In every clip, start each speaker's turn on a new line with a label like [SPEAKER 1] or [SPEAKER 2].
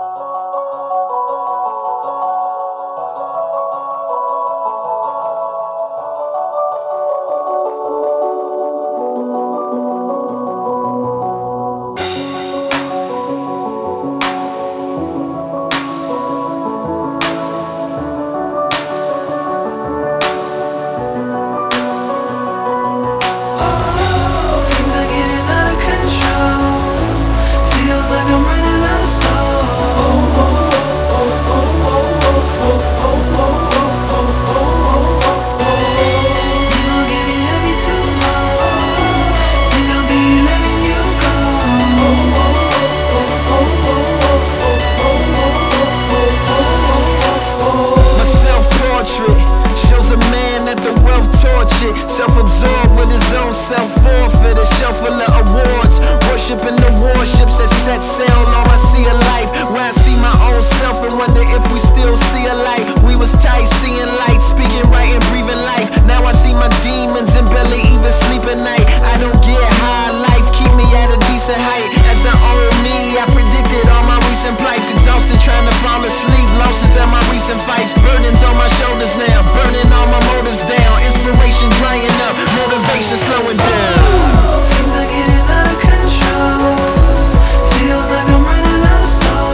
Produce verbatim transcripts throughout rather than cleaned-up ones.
[SPEAKER 1] Self-absorbed with his own self-forfeit, a shelf full of awards, worshipping the warships that set sail on my sea of life, where I see my own self and wonder if we still see alike. We was tight, seeing light, speaking right and breathing life. Now I see my demons and barely even sleep at night. I don't get high, life keep me at a decent height. As the old me, I predicted all my recent plights, exhausted trying to fall asleep, losses at my recent fights, burdens on my shoulders now, burning all my motives down, inspiration drying up, motivation slowing down.
[SPEAKER 2] Things are getting out of control. Feels like I'm running out of soul.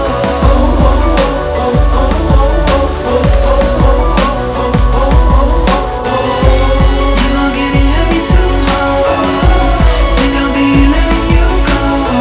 [SPEAKER 2] You are getting heavy too hard. Think I'll be letting you go.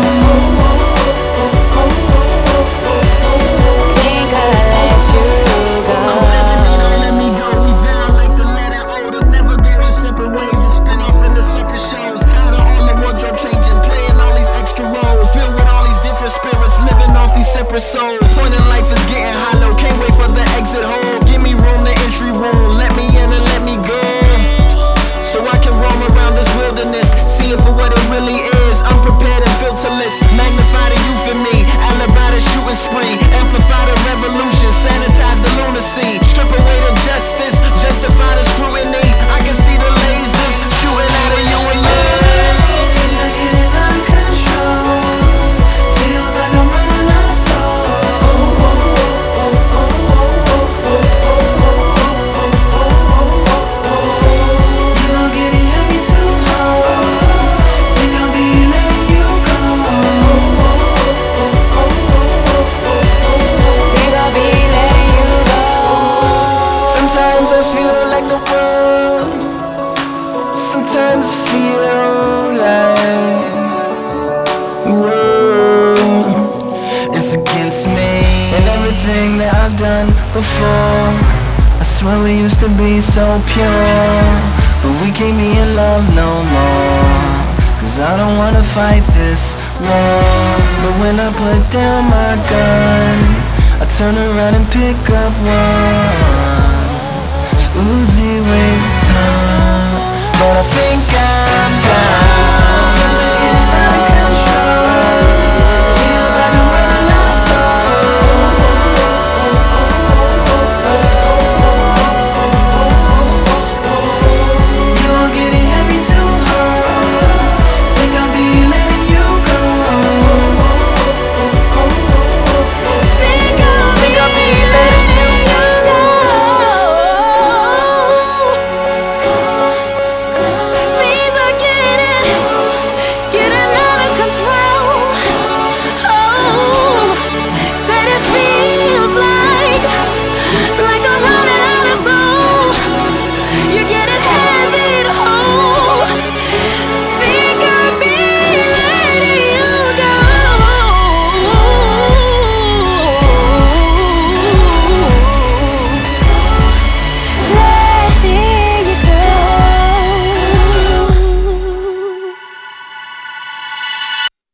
[SPEAKER 3] Think I'll let you go.
[SPEAKER 1] I'm begging me, don't let me go. We vow like the letter O to never go our separate ways and spin off into separate shows. Tired of all the wardrobe changing, playing all these extra roles, filled with all these different spirits, living off these separate souls. Point in life is getting hollow, can't wait for the exit hole. Give me room, the entry room, let me in and let me go, so I can roam around this wilderness, see it for what it really is. Unprepared and filterless, magnify the youth in me, alibi the shooting spree, amplify the revolution, sanitize the lunacy, strip away the justice, justify the scrutiny. I can see the lasers shooting out of you and you.
[SPEAKER 2] Things are getting out of control. Feels like I'm running out of soul. You are getting heavy too hard. Think I'll be letting you go.
[SPEAKER 3] Think I'll be letting you go.
[SPEAKER 1] Sometimes I feel like the world, sometimes I feel like the world is against me, and everything that I've done before. I swear we used to be so pure, but we can't be in love no more, cause I don't wanna fight this war. But when I put down my gun, I turn around and pick up one. Uzi waste time, but I think I'm done.